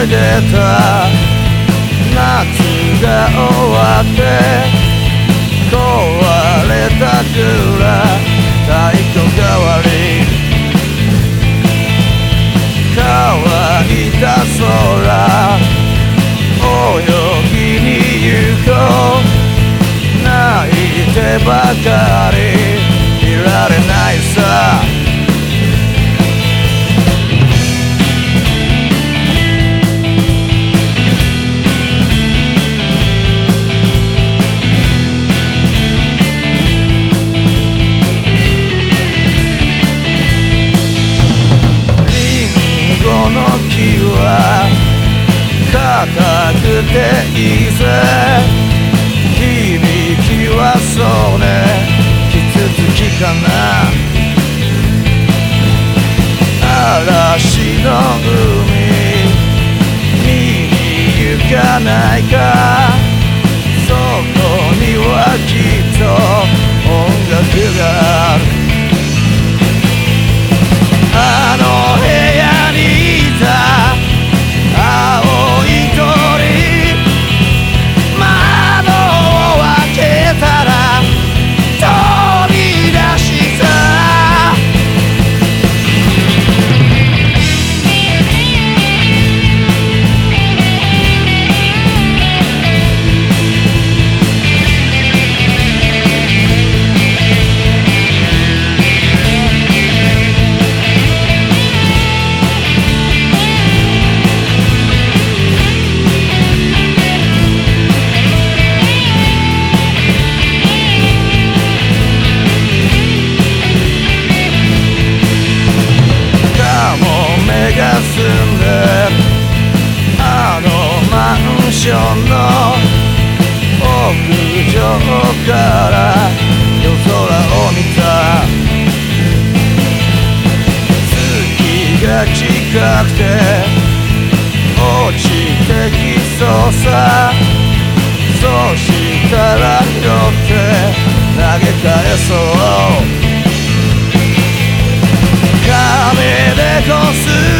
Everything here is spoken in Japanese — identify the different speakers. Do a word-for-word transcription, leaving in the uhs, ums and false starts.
Speaker 1: いでた夏が終わって壊れた蔵太鼓代わり乾いた空泳ぎに行こう泣いてばかりいられないさ硬くていいぜ響きはそうねキツツキかな嵐の海見に行かないかそこにはきっと音楽があるあの部屋にいた青い鳥窓を開けたら飛び出したあのマンションの屋上から夜空を見た月が近くて落ちてきそうさそうしたら拾って投げ返そう髪でこす